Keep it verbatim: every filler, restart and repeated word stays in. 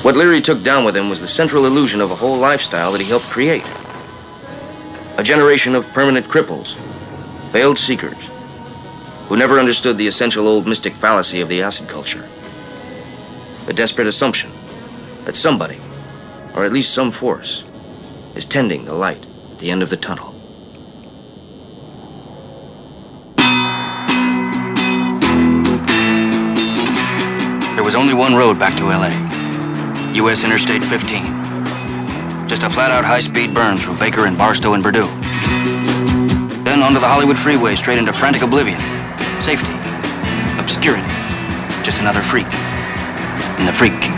What Leary took down with him was the central illusion of a whole lifestyle that he helped create. A generation of permanent cripples, veiled seekers, who never understood the essential old mystic fallacy of the acid culture. The desperate assumption that somebody, or at least some force, is tending the light at the end of the tunnel. There was only one road back to L A, U S Interstate fifteen. Just a flat-out high-speed burn through Baker and Barstow and Purdue. Then onto the Hollywood freeway, straight into frantic oblivion. Safety. Obscurity. Just another freak in the freak kingdom.